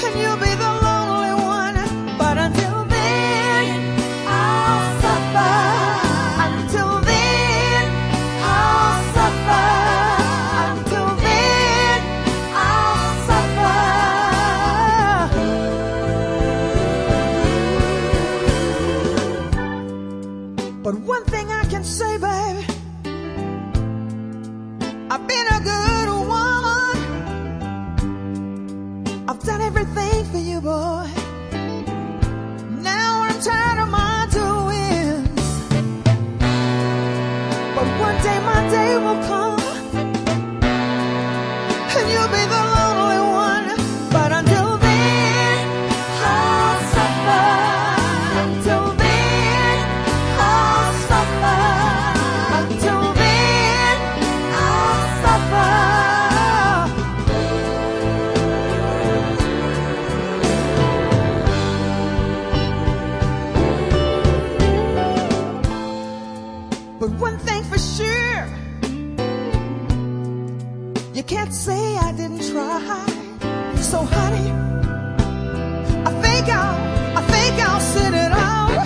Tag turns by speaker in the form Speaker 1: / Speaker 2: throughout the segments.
Speaker 1: and you'll be the lonely one. But until then, I'll suffer. Until then, I'll suffer. Until then, I'll suffer. But one thing I can say, baby, I've been a good woman. I've done everything for you, boy. Now I'm tired of my doings. But one day my day will come, and you'll be the lonely one. But until then, I'll suffer. Until then, I'll suffer. Until then, I'll suffer. But one thing for sure, you can't say I didn't try. So honey, I think I'll sit it out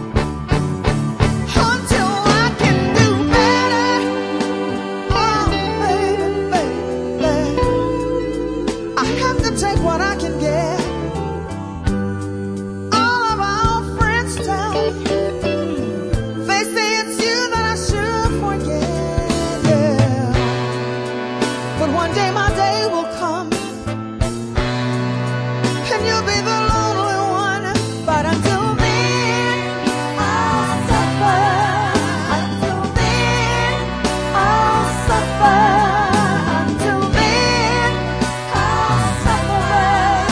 Speaker 1: until I can do better. Oh, baby, baby, I have to take what I can get.